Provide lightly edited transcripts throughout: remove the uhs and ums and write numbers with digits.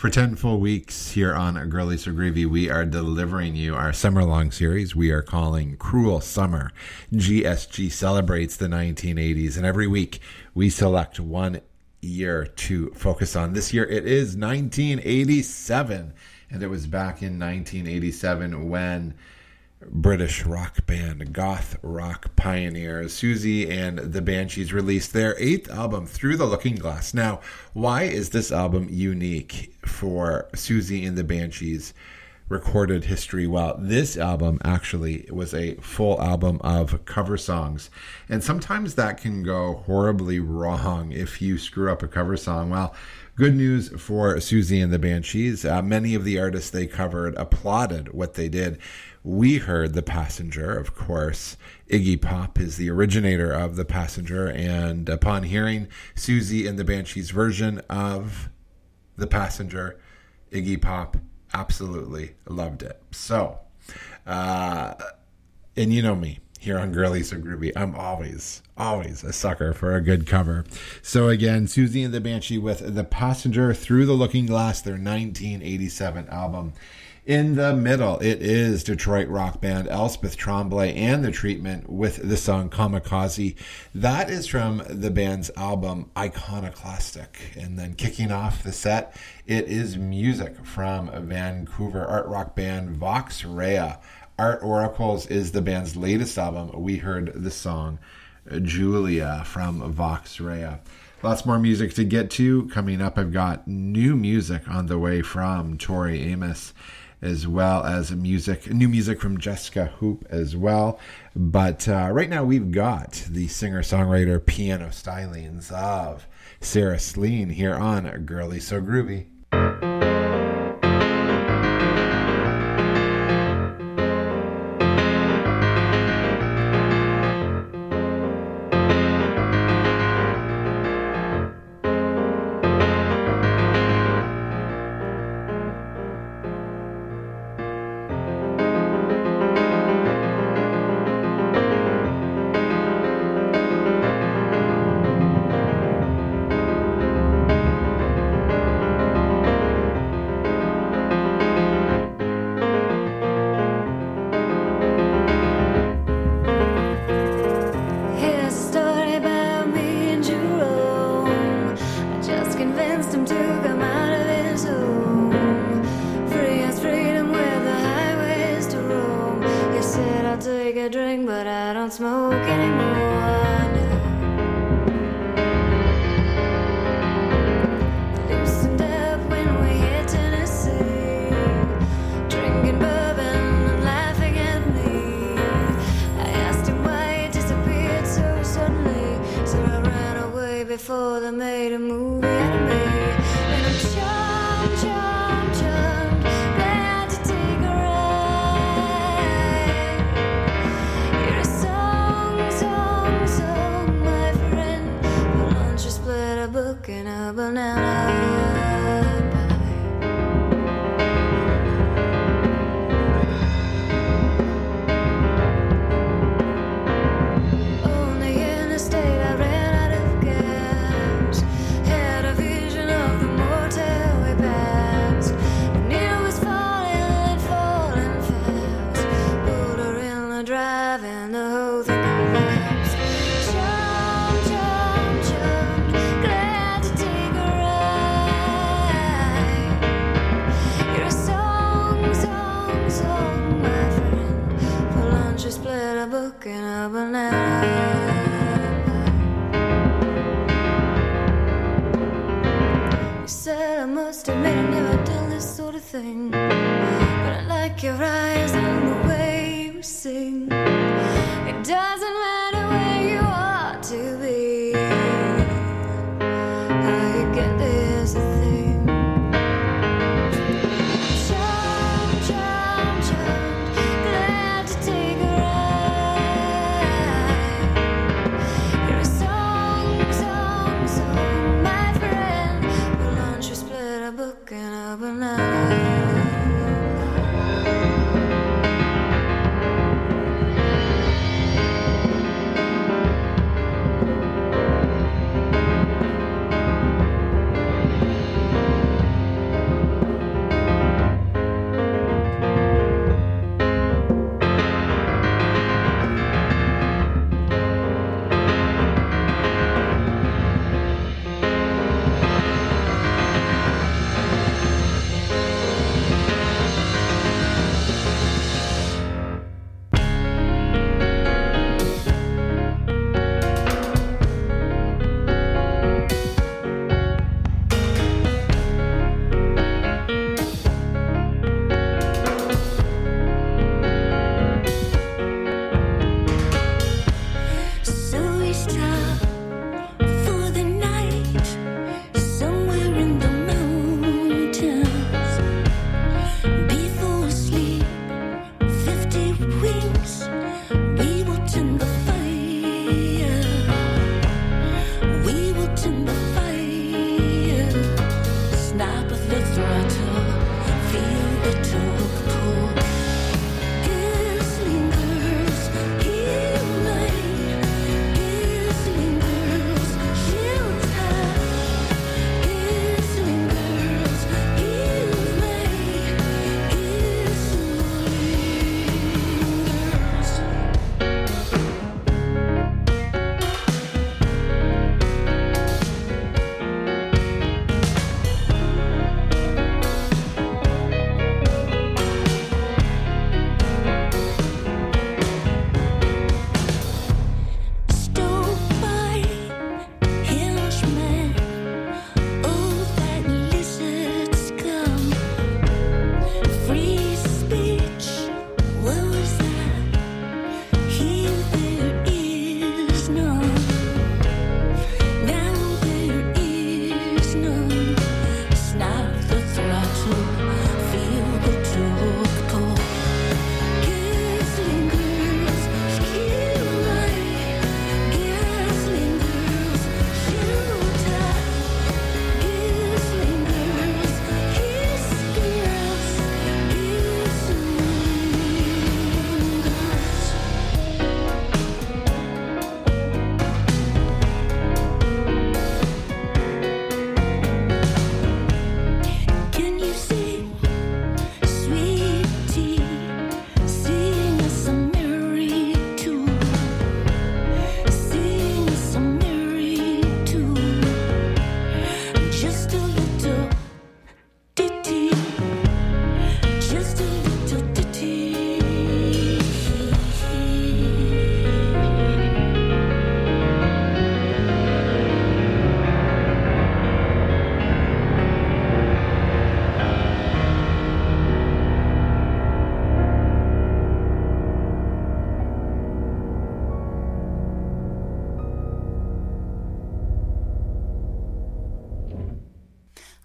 For 10 full weeks here on Girly So Groovy, we are delivering you our summer-long series we are calling Cruel Summer. GSG celebrates the 1980s, and every week we select one year to focus on. This year it is 1987, and it was back in 1987 when British rock band, goth rock pioneers Siouxsie and the Banshees released their 8th album, Through the Looking Glass. Now, why is this album unique for Siouxsie and the Banshees recorded history? Well, this album actually was a full album of cover songs, and sometimes that can go horribly wrong if you screw up a cover song. Well, good news for Siouxsie and the Banshees. Many of the artists they covered applauded what they did. We heard The Passenger, of course. Iggy Pop is the originator of The Passenger, and upon hearing Siouxsie and the Banshees' version of The Passenger, Iggy Pop absolutely loved it. So, and you know me, here on Girly So Groovy, I'm always a sucker for a good cover. So again, Siouxsie and the Banshee with The Passenger, Through the Looking Glass, their 1987 album. In the middle, it is Detroit rock band Elspeth Tremblay and The Treatment with the song Kamikaze. That is from the band's album Iconoclastic. And then kicking off the set, it is music from Vancouver art rock band Vox Rea. Art Oracles is the band's latest album. We heard the song Julia from Vox Rea. Lots more music to get to. Coming up, I've got new music on the way from Tori Amos, as well as new music from Jessica Hoop as well. But right now we've got the singer-songwriter piano stylings of Sarah Sleen here on Girly So Groovy.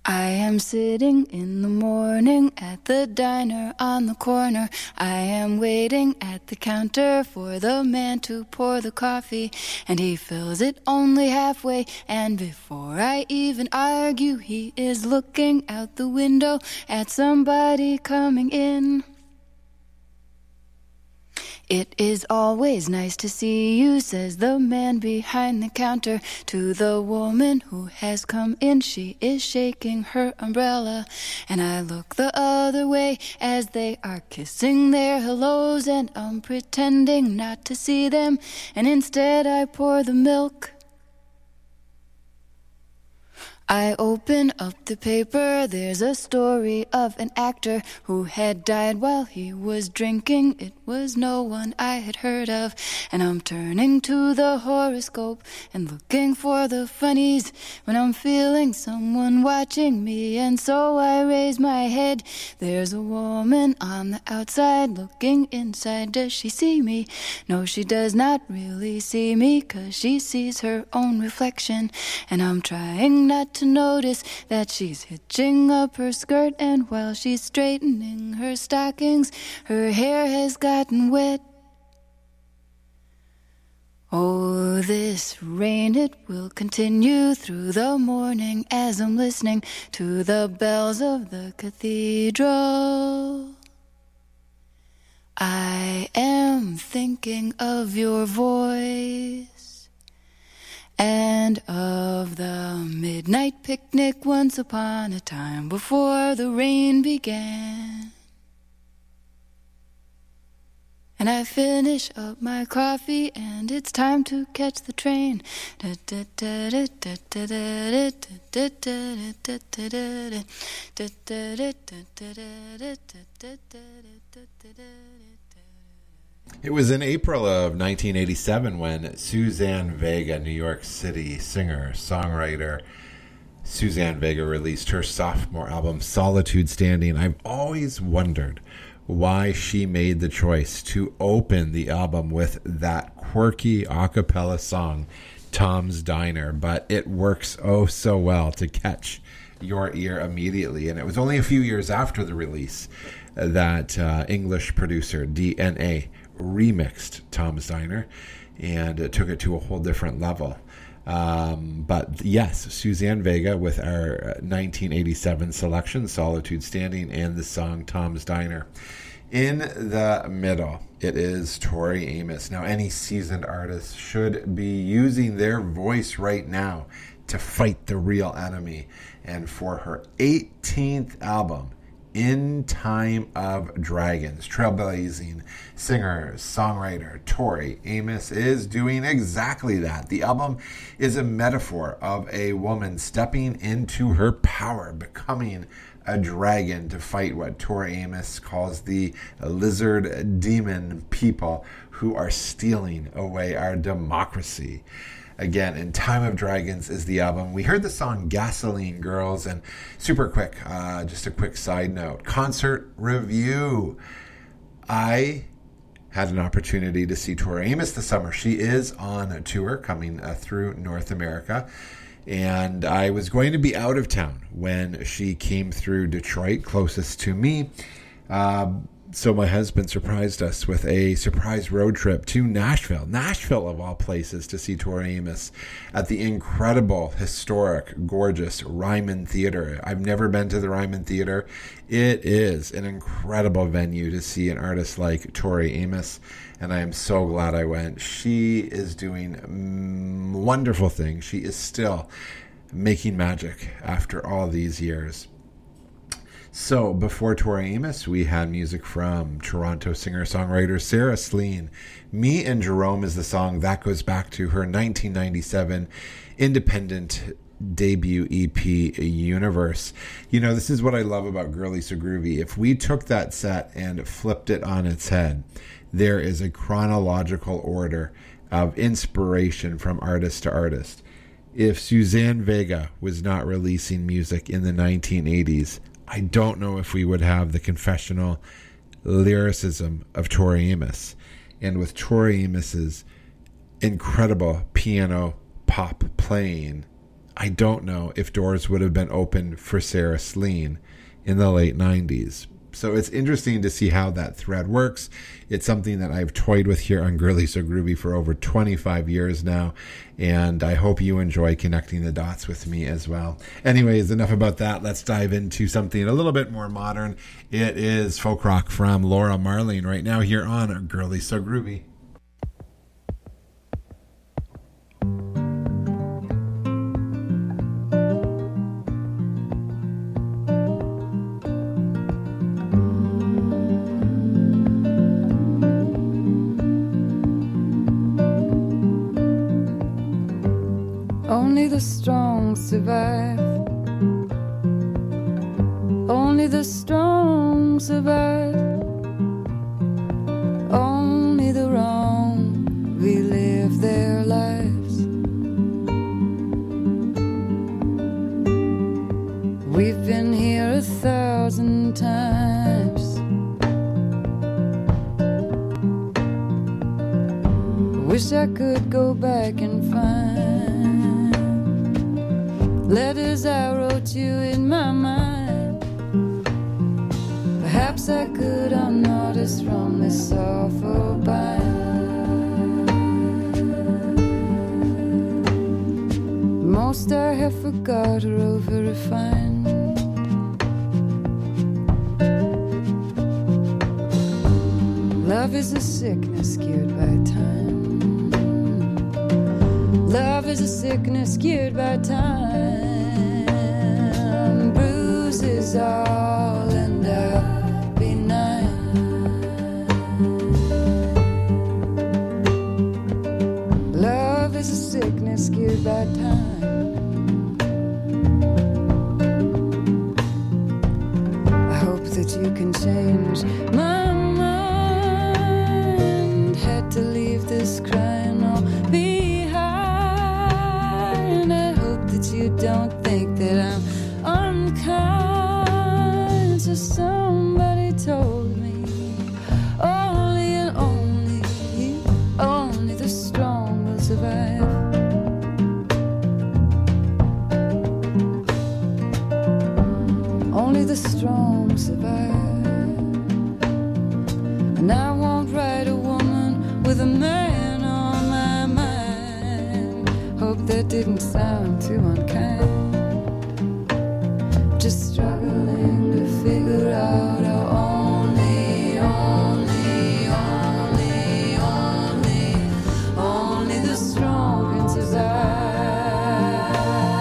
I am sitting in the morning at the diner on the corner. I am waiting at the counter for the man to pour the coffee, and he fills it only halfway, and before I even argue, he is looking out the window at somebody coming in. It is always nice to see you, says the man behind the counter to the woman who has come in. She is shaking her umbrella, and I look the other way as they are kissing their hellos, and I'm pretending not to see them, and instead I pour the milk. I open up the paper, there's a story of an actor who had died while he was drinking. It was no one I had heard of, and I'm turning to the horoscope and looking for the funnies when I'm feeling someone watching me, and so I raise my head. There's a woman on the outside looking inside. Does she see me? No, she does not really see me, 'cause she sees her own reflection, and I'm trying not to notice that she's hitching up her skirt, and while she's straightening her stockings, her hair has gotten wet. Oh, this rain, it will continue through the morning as I'm listening to the bells of the cathedral. I am thinking of your voice and of the midnight picnic once upon a time before the rain began. And I finish up my coffee and it's time to catch the train. It was in April of 1987 when Suzanne Vega, New York City singer, songwriter, Suzanne Vega released her sophomore album, Solitude Standing. I've always wondered why she made the choice to open the album with that quirky a cappella song, Tom's Diner, but it works oh so well to catch your ear immediately. And it was only a few years after the release that English producer DNA remixed Tom's Diner and took it to a whole different level. But yes, Suzanne Vega with our 1987 selection, Solitude Standing, and the song Tom's Diner. In the middle, it is Tori Amos. Now, any seasoned artist should be using their voice right now to fight the real enemy. And for her 18th album, In Time of Dragons, trailblazing singer, songwriter Tori Amos is doing exactly that. The album is a metaphor of a woman stepping into her power, becoming a dragon to fight what Tori Amos calls the lizard demon people who are stealing away our democracy. Again, In Time of Dragons is the album. We heard the song Gasoline Girls, and super quick, just a quick side note, concert review. I had an opportunity to see Tori Amos this summer. She is on a tour coming through North America, and I was going to be out of town when she came through Detroit, closest to me. So my husband surprised us with a surprise road trip to Nashville of all places, to see Tori Amos at the incredible, historic, gorgeous Ryman Theater. I've never been to the Ryman Theater. It is an incredible venue to see an artist like Tori Amos, and I am so glad I went. She is doing wonderful things. She is still making magic after all these years. So before Tori Amos, we had music from Toronto singer-songwriter Sarah Slean. Me and Jerome is the song that goes back to her 1997 independent debut EP, Universe. You know, this is what I love about Girly So Groovy. If we took that set and flipped it on its head, there is a chronological order of inspiration from artist to artist. If Suzanne Vega was not releasing music in the 1980s, I don't know if we would have the confessional lyricism of Tori Amos. And with Tori Amos's incredible piano pop playing, I don't know if doors would have been open for Sarah Slean in the late 90s. So it's interesting to see how that thread works. It's something that I've toyed with here on Girly So Groovy for over 25 years now, and I hope you enjoy connecting the dots with me as well. Anyways, enough about that. Let's dive into something a little bit more modern. It is folk rock from Laura Marling right now here on Girly So Groovy. Only the strong survive. Only the strong survive. Only the wrong relive their lives. We've been here 1,000 times. Wish I could go back and find letters I wrote you in my mind. Perhaps I could unnoticed from this awful bind. Most I have forgot or over-refined. Love is a sickness cured by time. Love is a sickness cured by time. Bruises all end up benign. Love is a sickness cured by time. I hope that you can change my mind. Had to leave this crying all behind. I hope that you don't think that I'm unkind. So somebody told me only and only the strong will survive. Only the strong survive. And I won't write a woman with a man on my mind. Hope that didn't sound too unkind. Just struggling to figure out how only the strong can survive.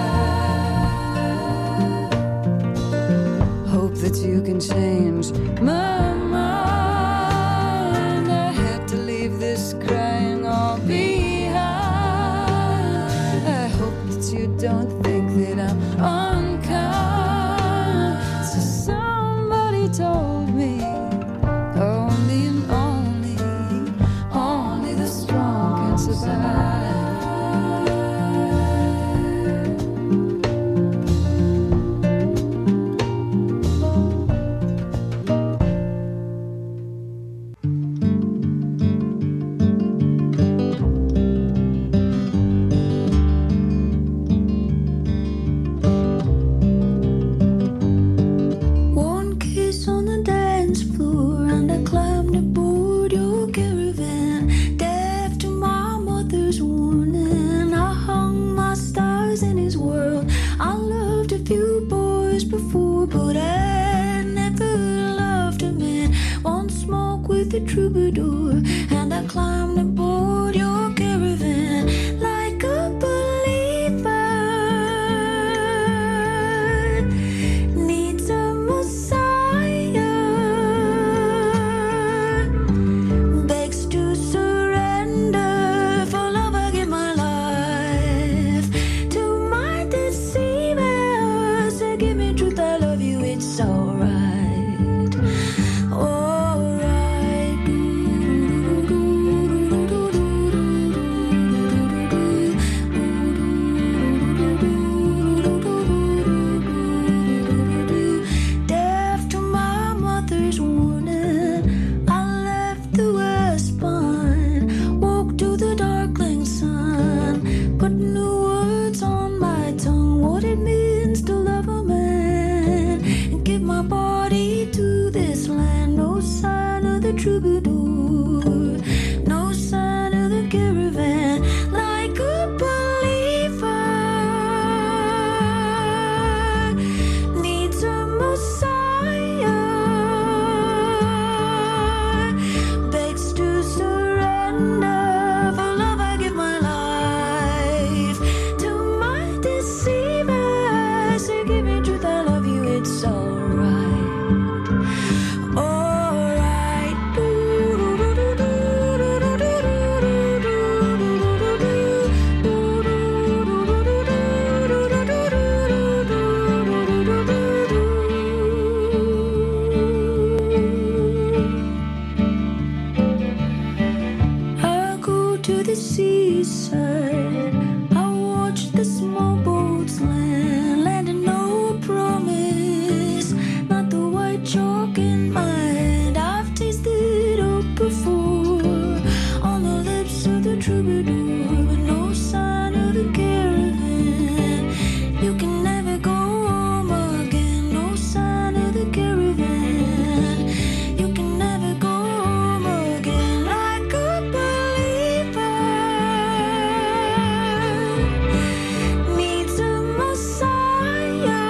Hope that you can change my mind. I had to leave this crying all behind. I hope that you don't think that I'm unkind. So somebody told me only and only the strong can survive. to the seaside. I watched the small boats land, landing no promise, not the white chalk in my hand. I've tasted up before on the lips of the troubadour, but no sign of the caravan. You can never go home again, no sign of the caravan. You can never go home again. Like a believer needs a Messiah,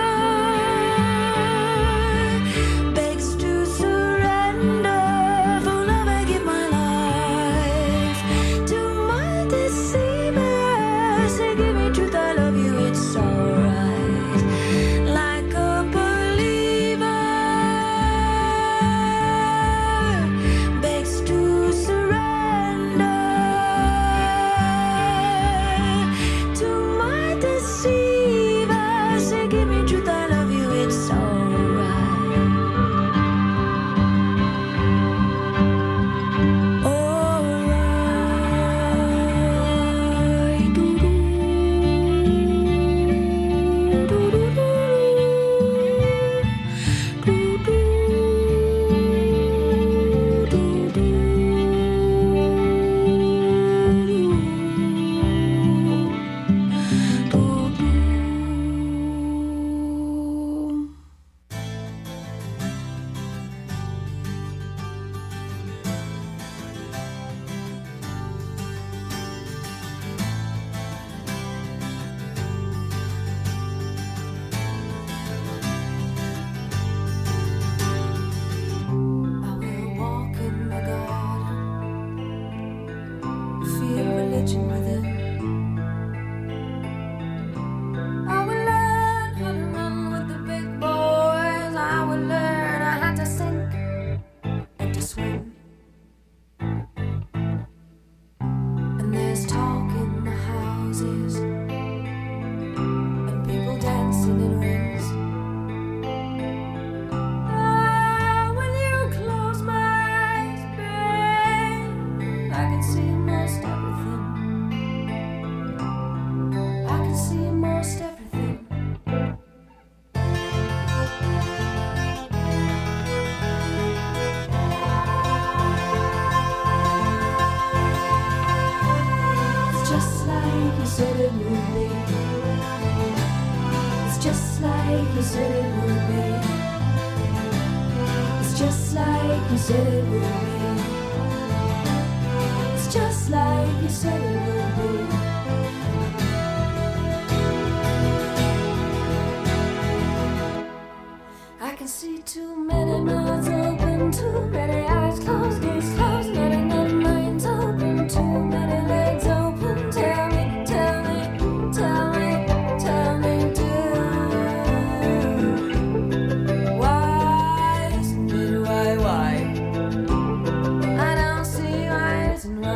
begs to surrender, for love I give my life to my deceiver. Say, give me truth, I love you, it's alright. Like a believer begs to surrender to my deceiver. Say, give me truth, I love you, it's alright. Alright. I will walk in the garden, feel religion within. I will learn how to run with the big boys. I will learn how to sink and to swim. And there's talk in the houses and people dancing in rings. When you close my eyes, babe, I can see most everything. I can see most everything. It's just like you said it would be. It's just like you said it would be. It's just like you said it would be. It's just like you said it would be. I can see too many mouths open, too many eyes closed, gates closed, not enough minds open, too many legs open. Tell me, tell me, tell me, tell me, do. Why isn't it why? I don't see why isn't why.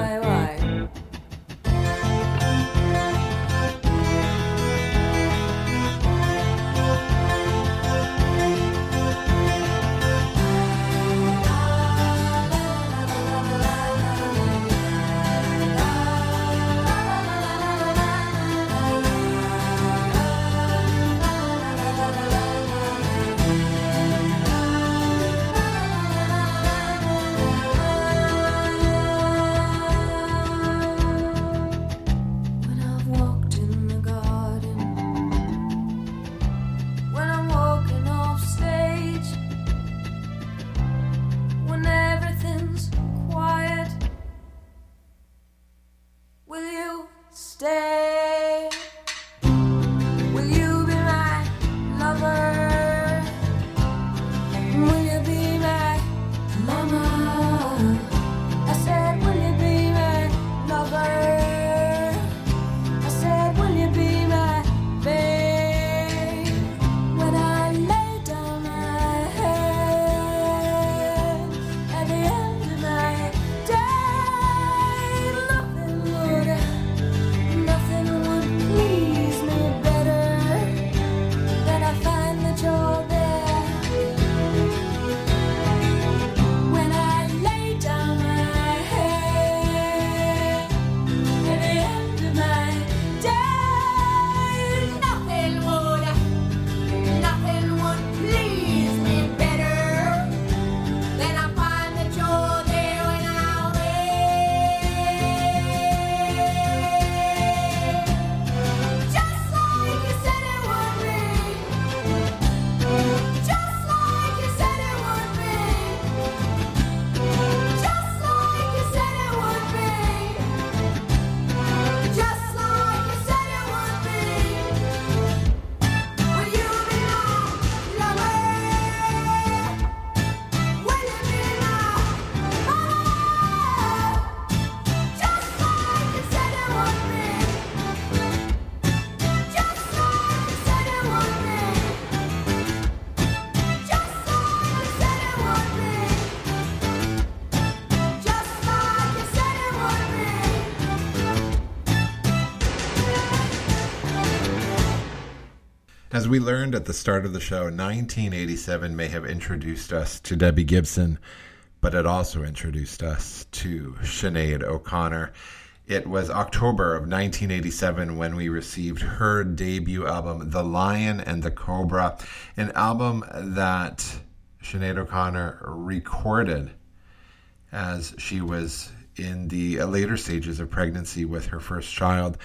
As we learned at the start of the show, 1987 may have introduced us to Debbie Gibson, but it also introduced us to Sinead O'Connor. It was October of 1987 when we received her debut album, The Lion and the Cobra, an album that Sinead O'Connor recorded as she was in the later stages of pregnancy with her first child.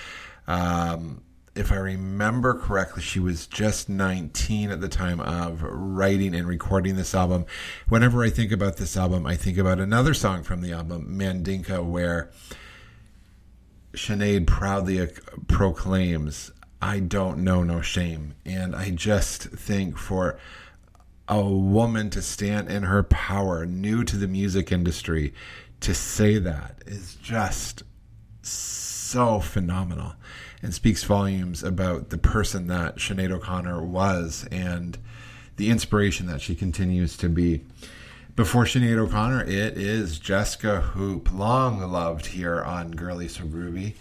If I remember correctly, she was just 19 at the time of writing and recording this album. Whenever I think about this album, I think about another song from the album, Mandinka, where Sinead proudly proclaims, "I don't know no shame." And I just think for a woman to stand in her power, new to the music industry, to say that is just so phenomenal and speaks volumes about the person that Sinead O'Connor was and the inspiration that she continues to be. Before Sinead O'Connor, it is Jessica Hoop, long loved here on Girly So Groovy.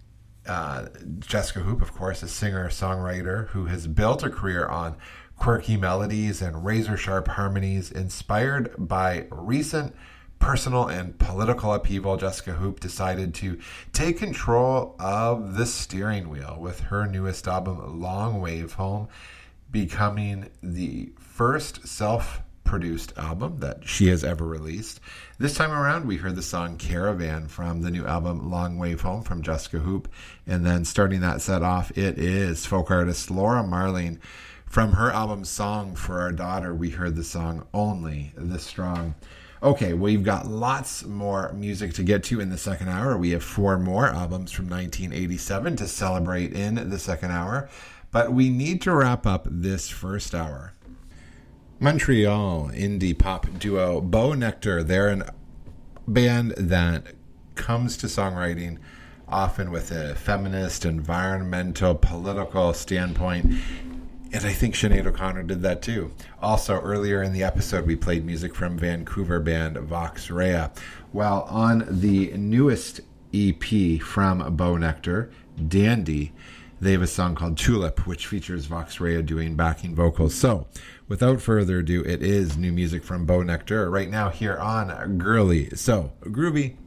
Jessica Hoop, of course, a singer-songwriter who has built a career on quirky melodies and razor-sharp harmonies. Inspired by recent personal and political upheaval, Jessica Hoop decided to take control of the steering wheel with her newest album, Long Wave Home, becoming the first self-produced album that she has ever released. This time around, we heard the song Caravan from the new album, Long Wave Home, from Jessica Hoop. And then starting that set off, it is folk artist Laura Marling. From her album Song for Our Daughter, we heard the song Only the Strong. Okay, we've got lots more music to get to in the second hour. We have 4 more albums from 1987 to celebrate in the second hour, but we need to wrap up this first hour. Montreal indie pop duo Bo Nectar, they're a band that comes to songwriting often with a feminist, environmental, political standpoint. And I think Sinead O'Connor did that too. Also, earlier in the episode, we played music from Vancouver band Vox Rea. Well, on the newest EP from Bo Nectar, Dandy, they have a song called Tulip, which features Vox Rea doing backing vocals. So, without further ado, it is new music from Bo Nectar right now here on Girly So Groovy.